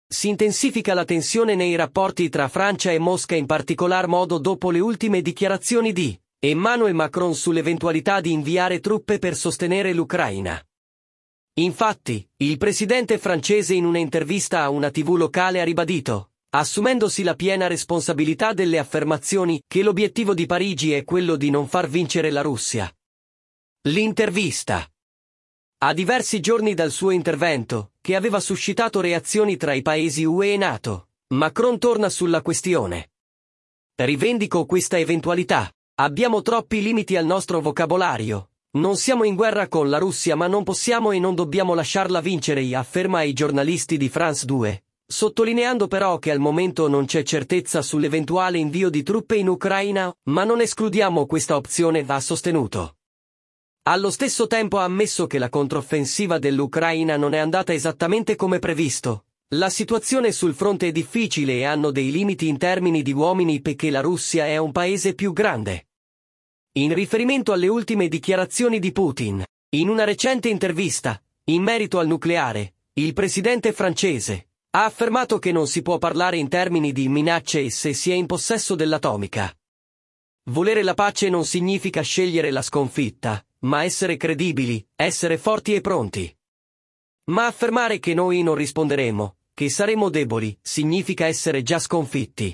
Si intensifica la tensione nei rapporti tra Francia e Mosca, in particolar modo dopo le ultime dichiarazioni di Emmanuel Macron sull'eventualità di inviare truppe per sostenere l'Ucraina. Infatti, il presidente francese in una intervista a una TV locale ha ribadito, assumendosi la piena responsabilità delle affermazioni, che l'obiettivo di Parigi è quello di non far vincere la Russia. L'intervista. A diversi giorni dal suo intervento, che aveva suscitato reazioni tra i paesi UE e NATO, Macron torna sulla questione. Rivendico questa eventualità. Abbiamo troppi limiti al nostro vocabolario. Non siamo in guerra con la Russia, ma non possiamo e non dobbiamo lasciarla vincere, afferma ai giornalisti di France 2, sottolineando però che al momento non c'è certezza sull'eventuale invio di truppe in Ucraina, ma non escludiamo questa opzione, ha sostenuto. Allo stesso tempo ha ammesso che la controffensiva dell'Ucraina non è andata esattamente come previsto. La situazione sul fronte è difficile e hanno dei limiti in termini di uomini perché la Russia è un paese più grande. In riferimento alle ultime dichiarazioni di Putin, in una recente intervista, in merito al nucleare, il presidente francese ha affermato che non si può parlare in termini di minacce se si è in possesso dell'atomica. Volere la pace non significa scegliere la sconfitta, ma essere credibili, essere forti e pronti. Ma affermare che noi non risponderemo, che saremo deboli, significa essere già sconfitti.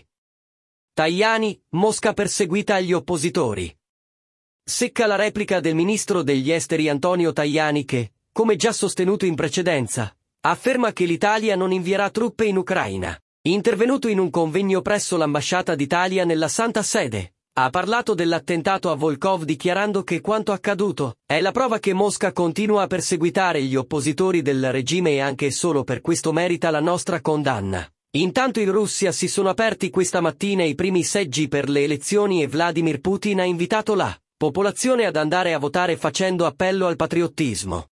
Tajani, Mosca perseguita agli oppositori. Secca la replica del ministro degli esteri Antonio Tajani che, come già sostenuto in precedenza, afferma che l'Italia non invierà truppe in Ucraina. Intervenuto in un convegno presso l'ambasciata d'Italia nella Santa Sede, ha parlato dell'attentato a Volkhov, dichiarando che quanto accaduto è la prova che Mosca continua a perseguitare gli oppositori del regime e anche solo per questo merita la nostra condanna. Intanto in Russia si sono aperti questa mattina i primi seggi per le elezioni e Vladimir Putin ha invitato la popolazione ad andare a votare facendo appello al patriottismo.